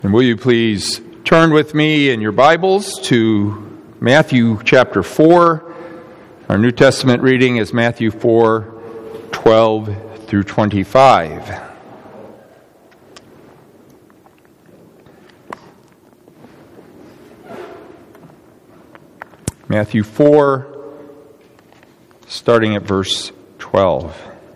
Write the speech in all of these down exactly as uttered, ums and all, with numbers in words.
And will you please turn with me in your Bibles to Matthew chapter four. Our New Testament reading is Matthew four, twelve through twenty-five. Matthew four, starting at verse twelve.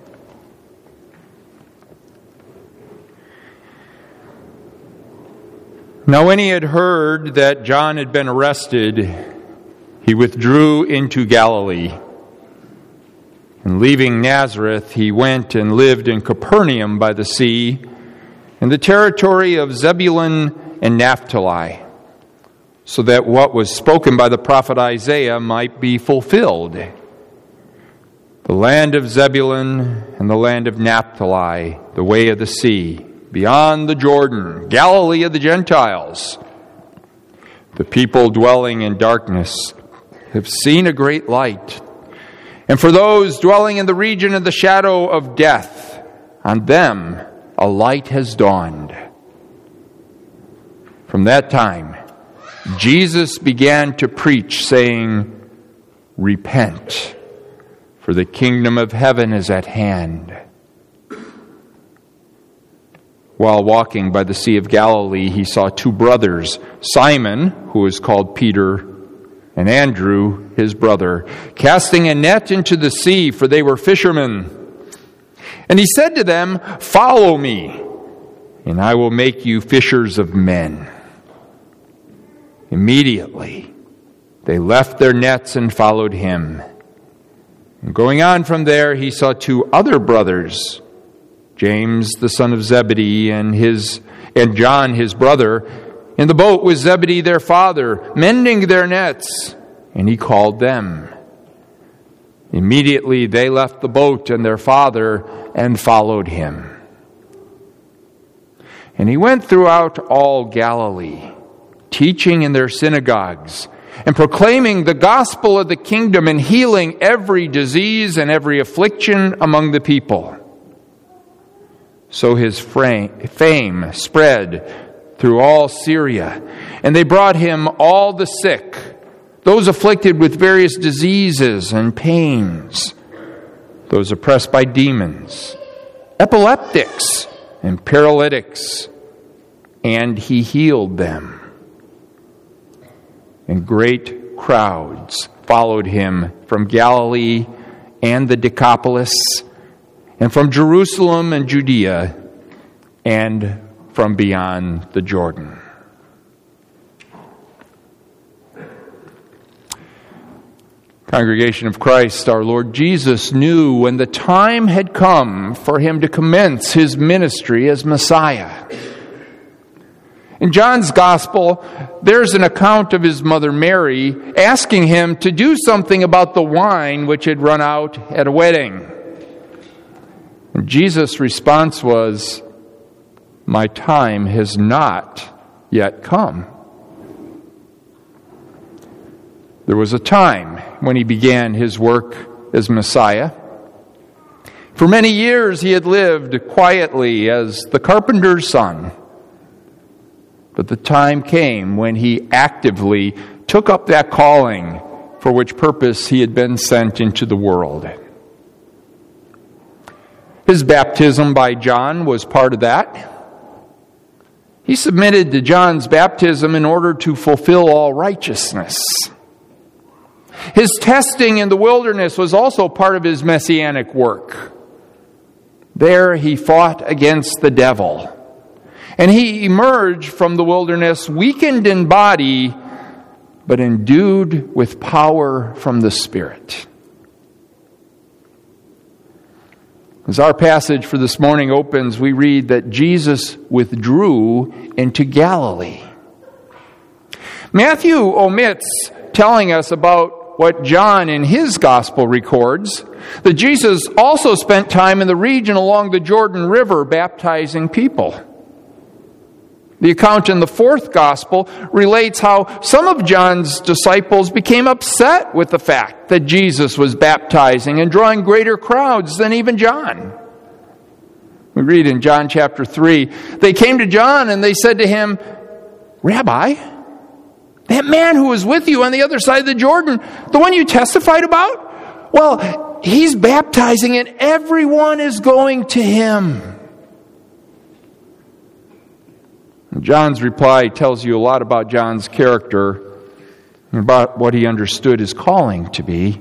Now when he had heard that John had been arrested, he withdrew into Galilee. And leaving Nazareth, he went and lived in Capernaum by the sea, in the territory of Zebulun and Naphtali, so that what was spoken by the prophet Isaiah might be fulfilled. The land of Zebulun and the land of Naphtali, the way of the sea, beyond the Jordan, Galilee of the Gentiles. The people dwelling in darkness have seen a great light. And for those dwelling in the region of the shadow of death, on them a light has dawned. From that time, Jesus began to preach, saying, "Repent, for the kingdom of heaven is at hand." While walking by the Sea of Galilee, he saw two brothers, Simon, who is called Peter, and Andrew, his brother, casting a net into the sea, for they were fishermen. And he said to them, "Follow me, and I will make you fishers of men." Immediately, they left their nets and followed him. And going on from there, he saw two other brothers, James, the son of Zebedee, and his and John, his brother, in the boat with Zebedee, their father, mending their nets, and he called them. Immediately they left the boat and their father and followed him. And he went throughout all Galilee, teaching in their synagogues, and proclaiming the gospel of the kingdom, and healing every disease and every affliction among the people. So his fame spread through all Syria, and they brought him all the sick, those afflicted with various diseases and pains, those oppressed by demons, epileptics and paralytics, and he healed them. And great crowds followed him from Galilee and the Decapolis, and from Jerusalem and Judea, and from beyond the Jordan. Congregation of Christ, our Lord Jesus knew when the time had come for him to commence his ministry as Messiah. In John's Gospel, there's an account of his mother Mary asking him to do something about the wine which had run out at a wedding. And Jesus' response was, "My time has not yet come." There was a time when he began his work as Messiah. For many years he had lived quietly as the carpenter's son. But the time came when he actively took up that calling for which purpose he had been sent into the world. His baptism by John was part of that. He submitted to John's baptism in order to fulfill all righteousness. His testing in the wilderness was also part of his messianic work. There he fought against the devil. And he emerged from the wilderness weakened in body, but endued with power from the Spirit. As our passage for this morning opens, we read that Jesus withdrew into Galilee. Matthew omits telling us about what John in his gospel records, that Jesus also spent time in the region along the Jordan River baptizing people. The account in the fourth gospel relates how some of John's disciples became upset with the fact that Jesus was baptizing and drawing greater crowds than even John. We read in John chapter three, they came to John and they said to him, "Rabbi, that man who was with you on the other side of the Jordan, the one you testified about, well, he's baptizing and everyone is going to him." John's reply tells you a lot about John's character and about what he understood his calling to be.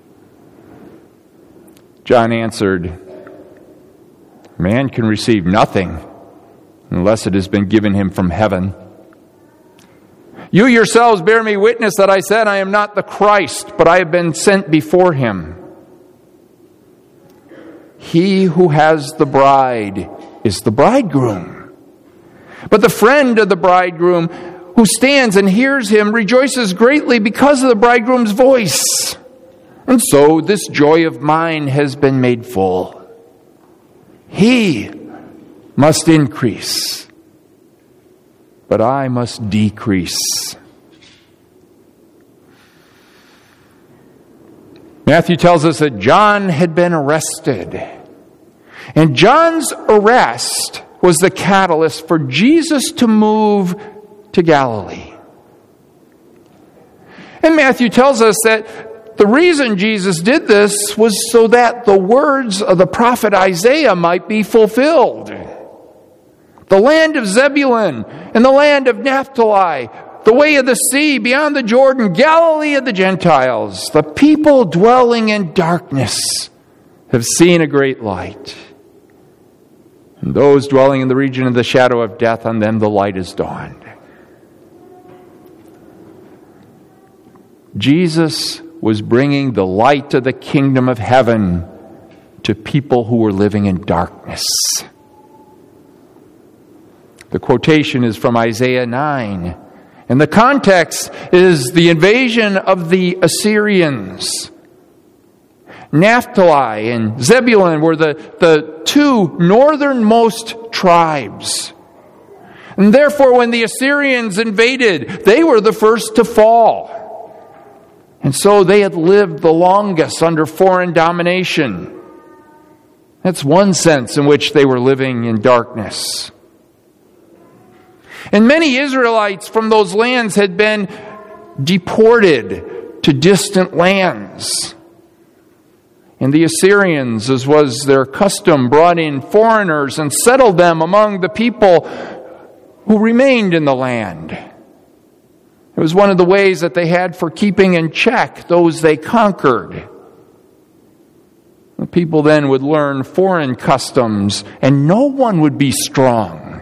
John answered, "Man can receive nothing unless it has been given him from heaven. You yourselves bear me witness that I said I am not the Christ, but I have been sent before him. He who has the bride is the bridegroom. But the friend of the bridegroom who stands and hears him rejoices greatly because of the bridegroom's voice. And so this joy of mine has been made full. He must increase, but I must decrease." Matthew tells us that John had been arrested. And John's arrest was the catalyst for Jesus to move to Galilee. And Matthew tells us that the reason Jesus did this was so that the words of the prophet Isaiah might be fulfilled. The land of Zebulun and the land of Naphtali, the way of the sea beyond the Jordan, Galilee of the Gentiles, the people dwelling in darkness have seen a great light. And those dwelling in the region of the shadow of death, on them the light has dawned. Jesus was bringing the light of the kingdom of heaven to people who were living in darkness. The quotation is from Isaiah nine. And the context is the invasion of the Assyrians. Naphtali and Zebulun were the, the two northernmost tribes. And therefore, when the Assyrians invaded, they were the first to fall. And so they had lived the longest under foreign domination. That's one sense in which they were living in darkness. And many Israelites from those lands had been deported to distant lands. And the Assyrians, as was their custom, brought in foreigners and settled them among the people who remained in the land. It was one of the ways that they had for keeping in check those they conquered. The people then would learn foreign customs, and no one would be strong.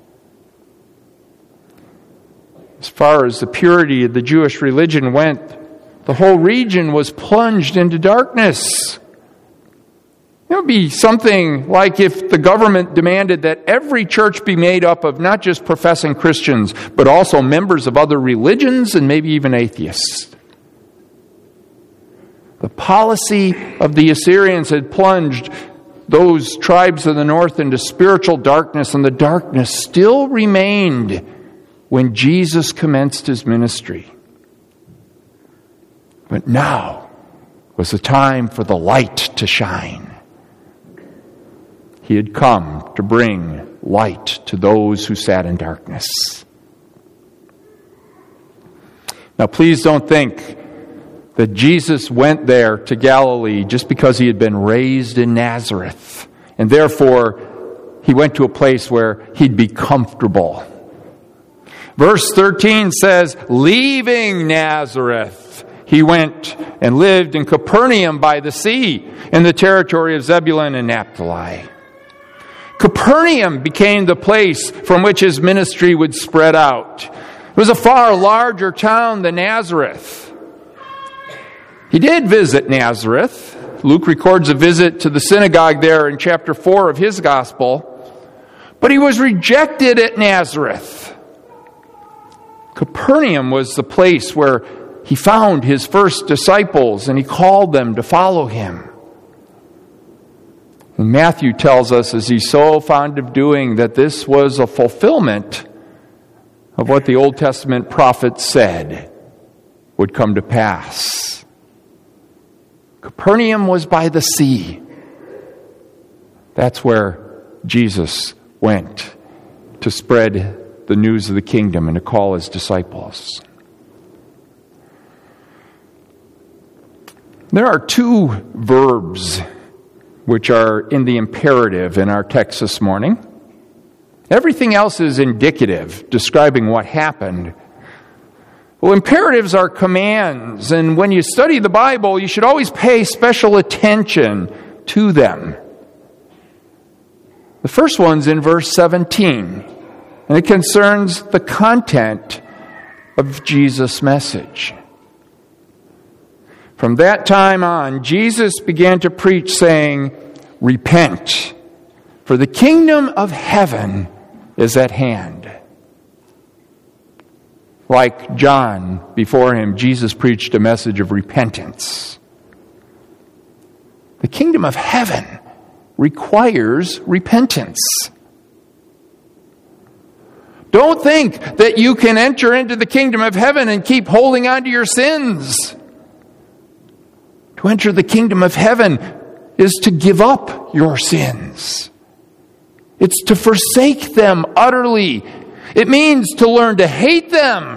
As far as the purity of the Jewish religion went, the whole region was plunged into darkness. It would be something like if the government demanded that every church be made up of not just professing Christians, but also members of other religions and maybe even atheists. The policy of the Assyrians had plunged those tribes of the north into spiritual darkness, and the darkness still remained when Jesus commenced his ministry. But now was the time for the light to shine. He had come to bring light to those who sat in darkness. Now, please don't think that Jesus went there to Galilee just because he had been raised in Nazareth, and therefore he went to a place where he'd be comfortable. Verse thirteen says, leaving Nazareth, he went and lived in Capernaum by the sea, in the territory of Zebulun and Naphtali. Capernaum became the place from which his ministry would spread out. It was a far larger town than Nazareth. He did visit Nazareth. Luke records a visit to the synagogue there in chapter four of his gospel. But he was rejected at Nazareth. Capernaum was the place where he found his first disciples, and he called them to follow him. And Matthew tells us, as he's so fond of doing, that this was a fulfillment of what the Old Testament prophets said would come to pass. Capernaum was by the sea. That's where Jesus went to spread the news of the kingdom and to call his disciples. There are two verbs which are in the imperative in our text this morning. Everything else is indicative, describing what happened. Well, imperatives are commands, and when you study the Bible, you should always pay special attention to them. The first one's in verse seventeen, and it concerns the content of Jesus' message. From that time on, Jesus began to preach, saying, "Repent, for the kingdom of heaven is at hand." Like John before him, Jesus preached a message of repentance. The kingdom of heaven requires repentance. Don't think that you can enter into the kingdom of heaven and keep holding on to your sins. To enter the kingdom of heaven is to give up your sins. It's to forsake them utterly. It means to learn to hate them.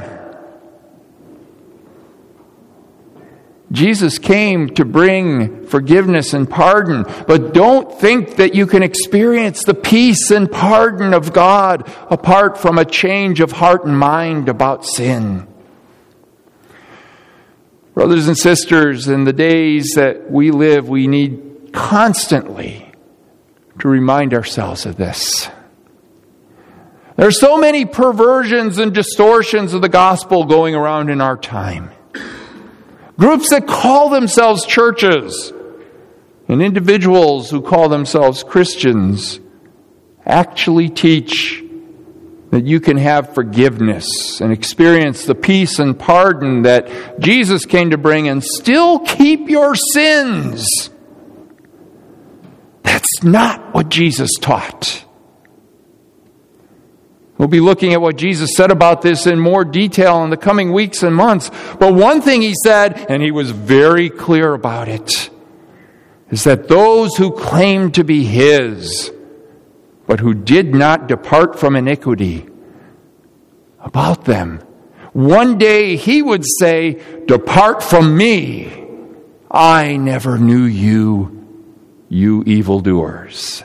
Jesus came to bring forgiveness and pardon, but don't think that you can experience the peace and pardon of God apart from a change of heart and mind about sin. Brothers and sisters, in the days that we live, we need constantly to remind ourselves of this. There are so many perversions and distortions of the gospel going around in our time. Groups that call themselves churches and individuals who call themselves Christians actually teach that you can have forgiveness and experience the peace and pardon that Jesus came to bring and still keep your sins. That's not what Jesus taught. We'll be looking at what Jesus said about this in more detail in the coming weeks and months. But one thing he said, and he was very clear about it, is that those who claim to be his, but who did not depart from iniquity, about them, one day he would say, "Depart from me, I never knew you, you evildoers."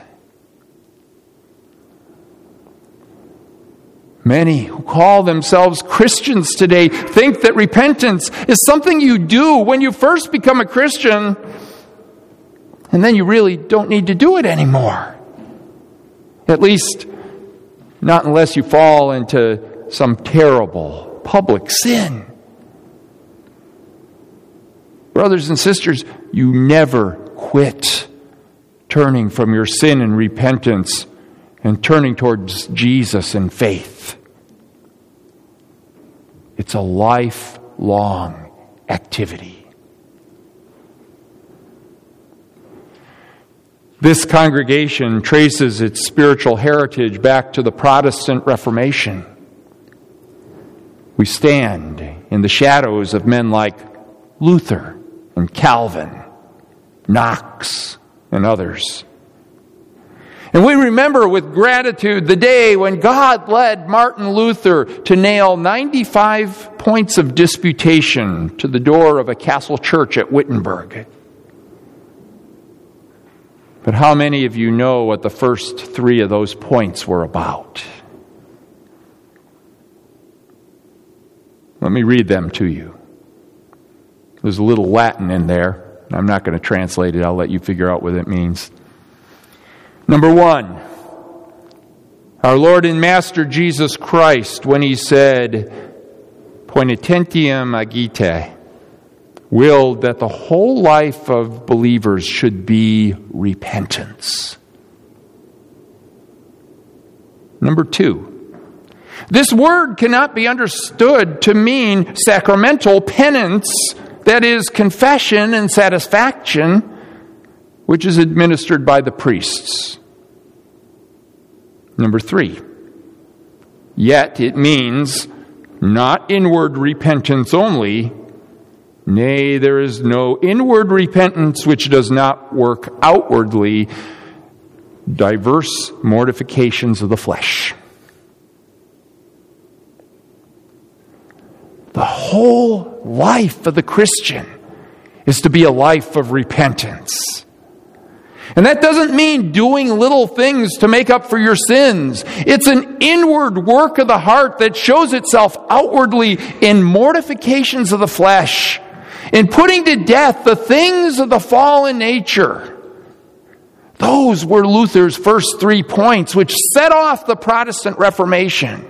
Many who call themselves Christians today think that repentance is something you do when you first become a Christian, and then you really don't need to do it anymore. At least, not unless you fall into some terrible public sin. Brothers and sisters, you never quit turning from your sin in repentance and turning towards Jesus in faith. It's a lifelong activity. This congregation traces its spiritual heritage back to the Protestant Reformation. We stand in the shadows of men like Luther and Calvin, Knox, and others. And we remember with gratitude the day when God led Martin Luther to nail ninety-five points of disputation to the door of a castle church at Wittenberg. But how many of you know what the first three of those points were about? Let me read them to you. There's a little Latin in there. I'm not going to translate it. I'll let you figure out what it means. Number one, our Lord and Master Jesus Christ, when he said, "Poenitentiam agite," willed that the whole life of believers should be repentance. Number two, this word cannot be understood to mean sacramental penance, that is, confession and satisfaction, which is administered by the priests. Number three, yet it means not inward repentance only. Nay, there is no inward repentance which does not work outwardly diverse mortifications of the flesh. The whole life of the Christian is to be a life of repentance. And that doesn't mean doing little things to make up for your sins. It's an inward work of the heart that shows itself outwardly in mortifications of the flesh, in putting to death the things of the fallen nature. Those were Luther's first three points, which set off the Protestant Reformation.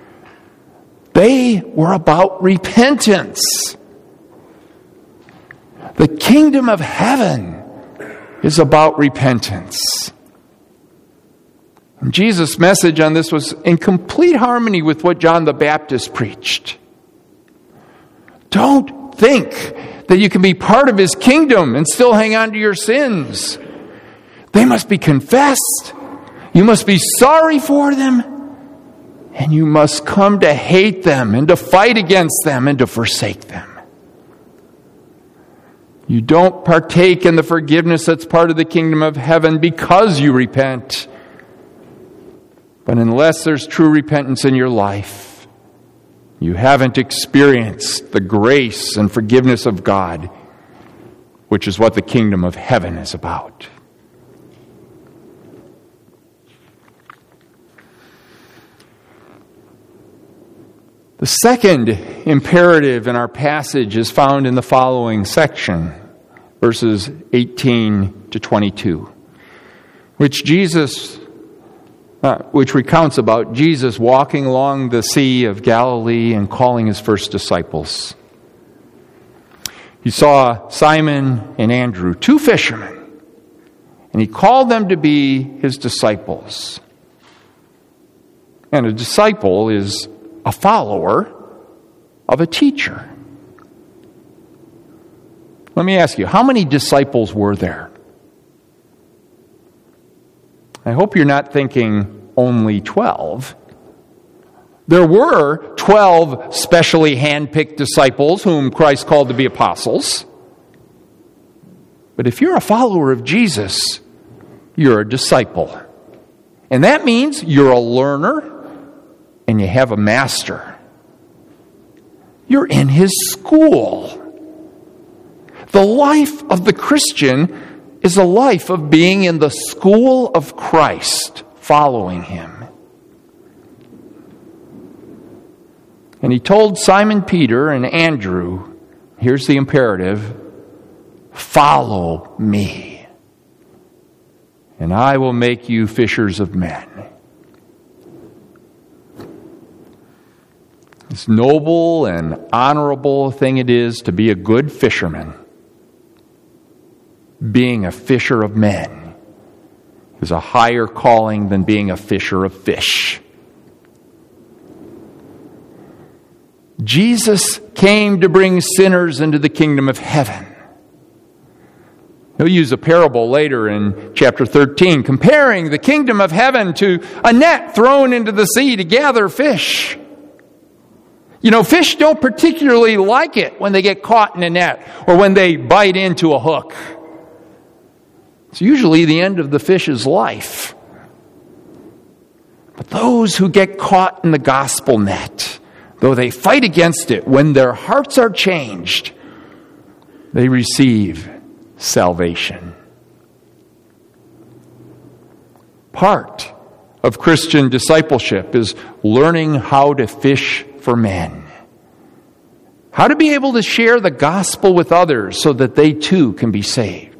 They were about repentance. The kingdom of heaven is about repentance. And Jesus' message on this was in complete harmony with what John the Baptist preached. Don't think that you can be part of his kingdom and still hang on to your sins. They must be confessed. You must be sorry for them. And you must come to hate them and to fight against them and to forsake them. You don't partake in the forgiveness that's part of the kingdom of heaven because you repent. But unless there's true repentance in your life, you haven't experienced the grace and forgiveness of God, which is what the kingdom of heaven is about. The second imperative in our passage is found in the following section, verses eighteen to twenty-two, which Jesus, uh, which recounts about Jesus walking along the Sea of Galilee and calling his first disciples. He saw Simon and Andrew, two fishermen, and he called them to be his disciples. And a disciple is a follower of a teacher. Let me ask you, how many disciples were there? I hope you're not thinking only twelve. There were twelve specially handpicked disciples whom Christ called to be apostles. But if you're a follower of Jesus, you're a disciple. And that means you're a learner and you have a master. You're in his school. The life of the Christian is a life of being in the school of Christ, following him. And he told Simon Peter and Andrew, here's the imperative, follow me, and I will make you fishers of men. This noble and honorable thing it is to be a good fisherman. Being a fisher of men is a higher calling than being a fisher of fish. Jesus came to bring sinners into the kingdom of heaven. He'll use a parable later in chapter thirteen, comparing the kingdom of heaven to a net thrown into the sea to gather fish. You know, fish don't particularly like it when they get caught in a net or when they bite into a hook. It's usually the end of the fish's life. But those who get caught in the gospel net, though they fight against it, when their hearts are changed, they receive salvation. Part of Christian discipleship is learning how to fish for men. How to be able to share the gospel with others so that they too can be saved.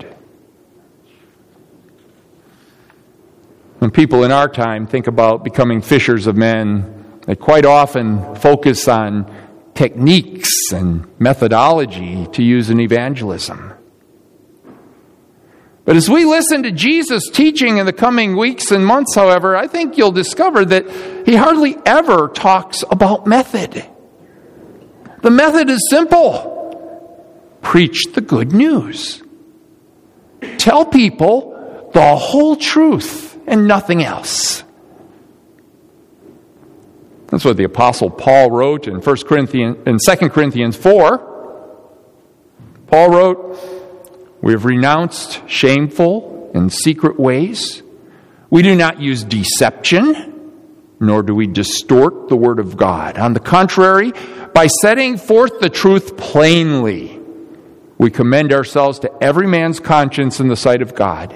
When people in our time think about becoming fishers of men, they quite often focus on techniques and methodology to use in evangelism. But as we listen to Jesus' teaching in the coming weeks and months, however, I think you'll discover that he hardly ever talks about method. The method is simple. Preach the good news. Tell people the whole truth and nothing else. That's what the Apostle Paul wrote in First Corinthians in Second Corinthians four. Paul wrote, "We have renounced shameful and secret ways. We do not use deception, nor do we distort the word of God. On the contrary, by setting forth the truth plainly, we commend ourselves to every man's conscience in the sight of God.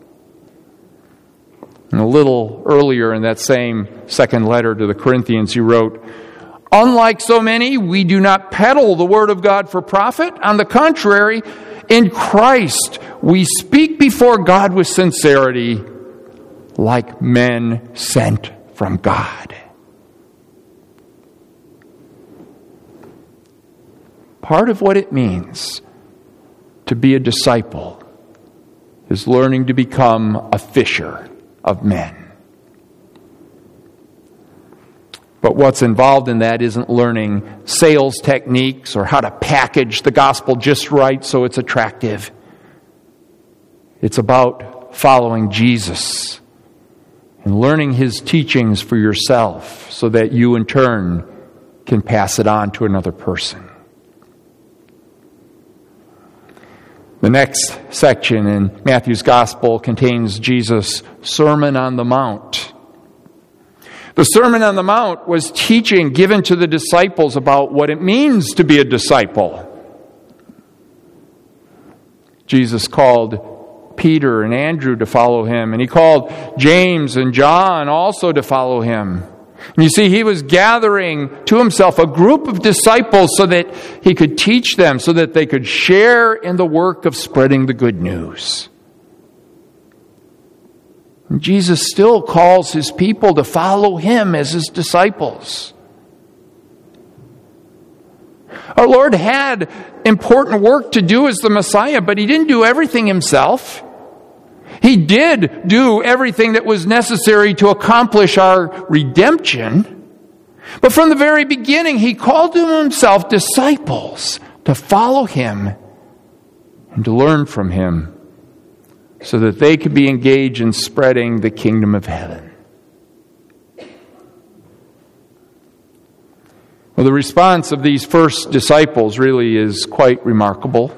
And a little earlier in that same second letter to the Corinthians, he wrote, unlike so many, we do not peddle the word of God for profit. On the contrary, in Christ we speak before God with sincerity, like men sent from God. Part of what it means to be a disciple is learning to become a fisher of men. But what's involved in that isn't learning sales techniques or how to package the gospel just right so it's attractive. It's about following Jesus and learning his teachings for yourself so that you in turn can pass it on to another person. The next section in Matthew's Gospel contains Jesus' Sermon on the Mount. The Sermon on the Mount was teaching given to the disciples about what it means to be a disciple. Jesus called Peter and Andrew to follow him, and he called James and John also to follow him. And you see, he was gathering to himself a group of disciples so that he could teach them, so that they could share in the work of spreading the good news. And Jesus still calls his people to follow him as his disciples. Our Lord had important work to do as the Messiah, but he didn't do everything himself. He did do everything that was necessary to accomplish our redemption. But from the very beginning, he called to himself disciples to follow him and to learn from him so that they could be engaged in spreading the kingdom of heaven. Well, the response of these first disciples really is quite remarkable.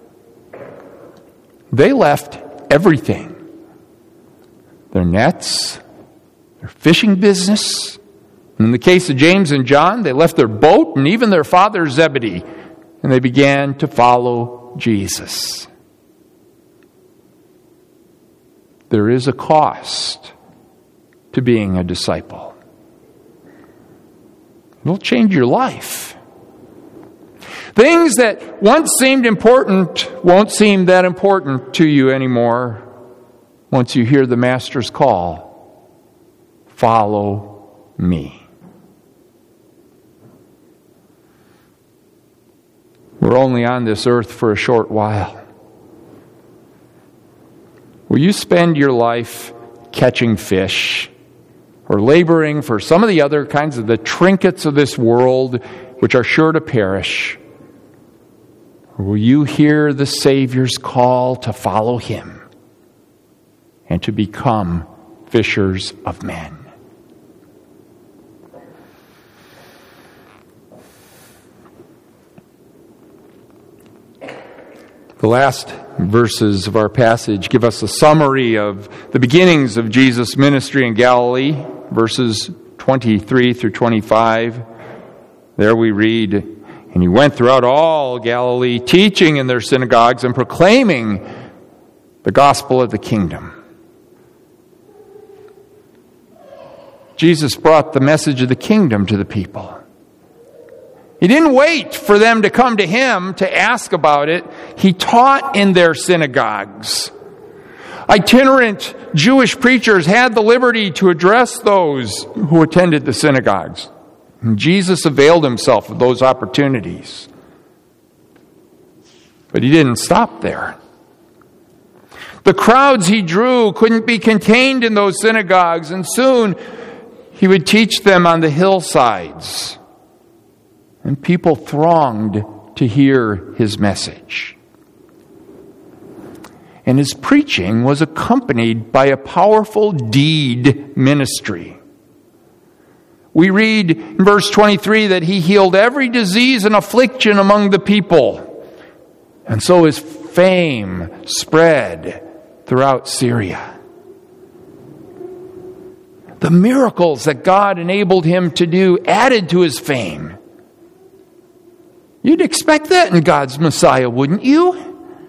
They left everything. Their nets, their fishing business. And in the case of James and John, they left their boat and even their father Zebedee, and they began to follow Jesus. There is a cost to being a disciple. It'll change your life. Things that once seemed important won't seem that important to you anymore once you hear the Master's call. Follow me. We're only on this earth for a short while. Will you spend your life catching fish or laboring for some of the other kinds of the trinkets of this world which are sure to perish? Or will you hear the Savior's call to follow him and to become fishers of men? The last verses of our passage give us a summary of the beginnings of Jesus' ministry in Galilee, verses twenty-three through twenty-five. There we read, "And he went throughout all Galilee, teaching in their synagogues and proclaiming the gospel of the kingdom." Jesus brought the message of the kingdom to the people. He didn't wait for them to come to him to ask about it. He taught in their synagogues. Itinerant Jewish preachers had the liberty to address those who attended the synagogues. And Jesus availed himself of those opportunities. But he didn't stop there. The crowds he drew couldn't be contained in those synagogues, and soon he would teach them on the hillsides. And people thronged to hear his message. And his preaching was accompanied by a powerful deed ministry. We read in verse twenty-three that he healed every disease and affliction among the people. And so his fame spread throughout Syria. The miracles that God enabled him to do added to his fame. You'd expect that in God's Messiah, wouldn't you?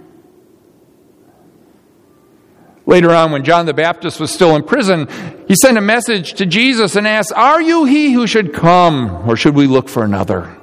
Later on, when John the Baptist was still in prison, he sent a message to Jesus and asked, "Are you he who should come, or should we look for another?"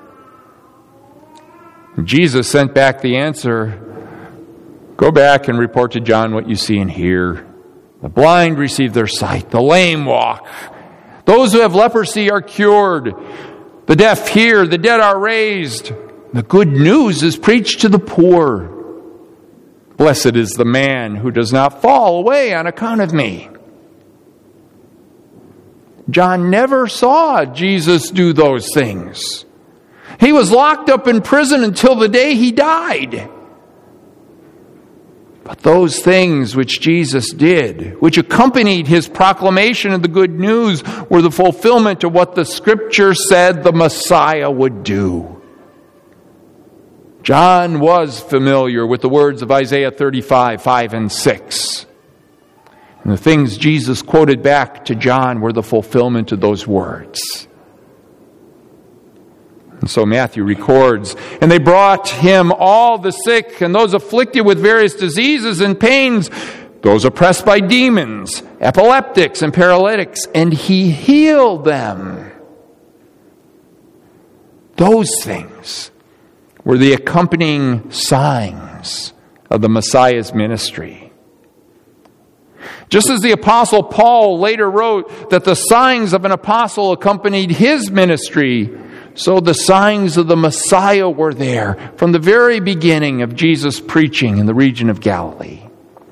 And Jesus sent back the answer, "Go back and report to John what you see and hear. The blind receive their sight, the lame walk. Those who have leprosy are cured. The deaf hear, the dead are raised. The good news is preached to the poor. Blessed is the man who does not fall away on account of me." John never saw Jesus do those things. He was locked up in prison until the day he died. But those things which Jesus did, which accompanied his proclamation of the good news, were the fulfillment of what the Scripture said the Messiah would do. John was familiar with the words of Isaiah thirty-five, five and six. And the things Jesus quoted back to John were the fulfillment of those words. And so Matthew records, "And they brought him all the sick and those afflicted with various diseases and pains, those oppressed by demons, epileptics and paralytics, and he healed them." Those things were the accompanying signs of the Messiah's ministry. Just as the Apostle Paul later wrote that the signs of an apostle accompanied his ministry, so the signs of the Messiah were there from the very beginning of Jesus' preaching in the region of Galilee.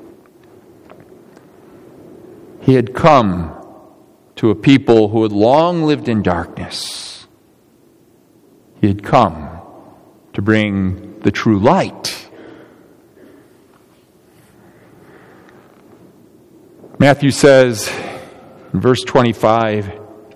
He had come to a people who had long lived in darkness. He had come to bring the true light. Matthew says in verse twenty-five,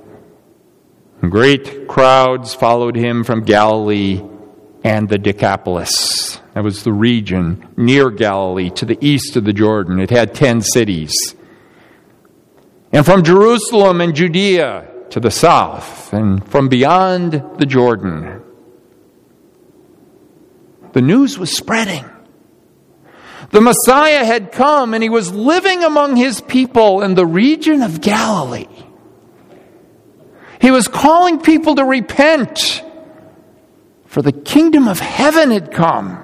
"Great crowds followed him from Galilee and the Decapolis." That was the region near Galilee to the east of the Jordan. It had ten cities. "And from Jerusalem and Judea to the south, and from beyond the Jordan." The news was spreading. The Messiah had come, and he was living among his people in the region of Galilee. He was calling people to repent, for the kingdom of heaven had come.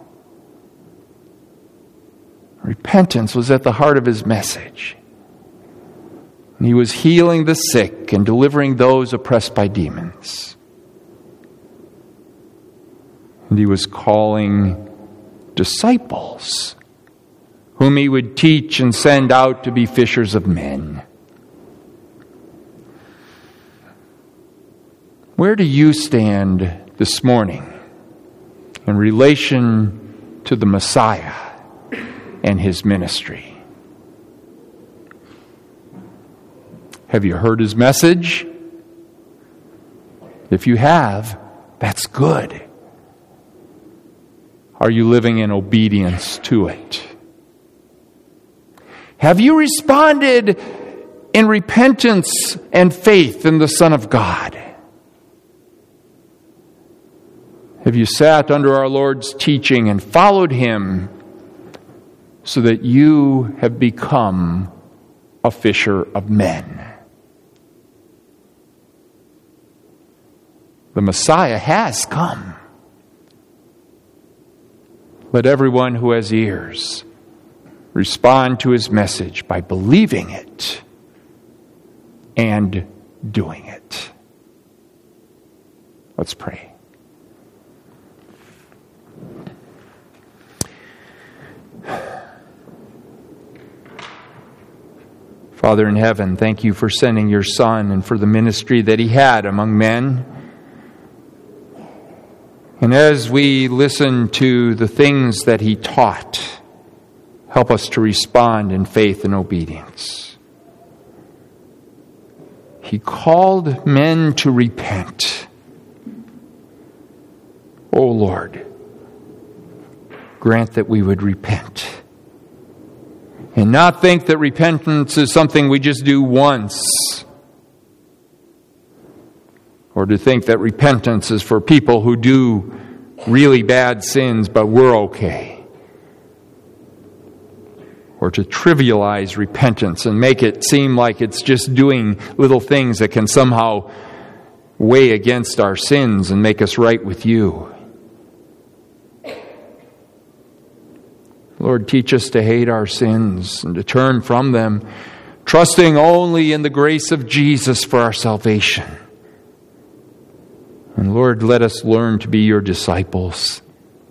Repentance was at the heart of his message. And he was healing the sick and delivering those oppressed by demons. And he was calling disciples, whom he would teach and send out to be fishers of men. Where do you stand this morning in relation to the Messiah and his ministry? Have you heard his message? If you have, that's good. Are you living in obedience to it? Have you responded in repentance and faith in the Son of God? Have you sat under our Lord's teaching and followed him so that you have become a fisher of men? The Messiah has come. Let everyone who has ears respond to his message by believing it and doing it. Let's pray. Father in heaven, thank you for sending your Son and for the ministry that he had among men. And as we listen to the things that he taught, help us to respond in faith and obedience. He called men to repent. O Lord, grant that we would repent. And not think that repentance is something we just do once. Or to think that repentance is for people who do really bad sins, but we're okay. Or to trivialize repentance and make it seem like it's just doing little things that can somehow weigh against our sins and make us right with you. Lord, teach us to hate our sins and to turn from them, trusting only in the grace of Jesus for our salvation. And Lord, let us learn to be your disciples.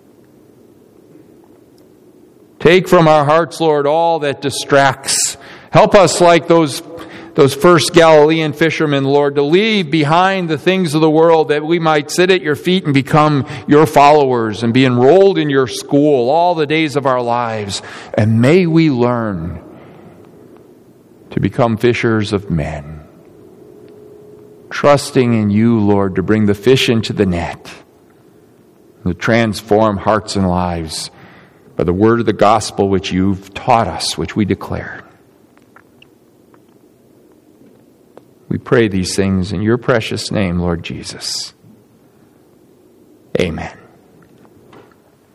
Take from our hearts, Lord, all that distracts. Help us, like those, those first Galilean fishermen, Lord, to leave behind the things of the world, that we might sit at your feet and become your followers and be enrolled in your school all the days of our lives. And may we learn to become fishers of men, trusting in you, Lord, to bring the fish into the net, to transform hearts and lives by the word of the gospel which you've taught us, which we declare. We pray these things in your precious name, Lord Jesus. Amen.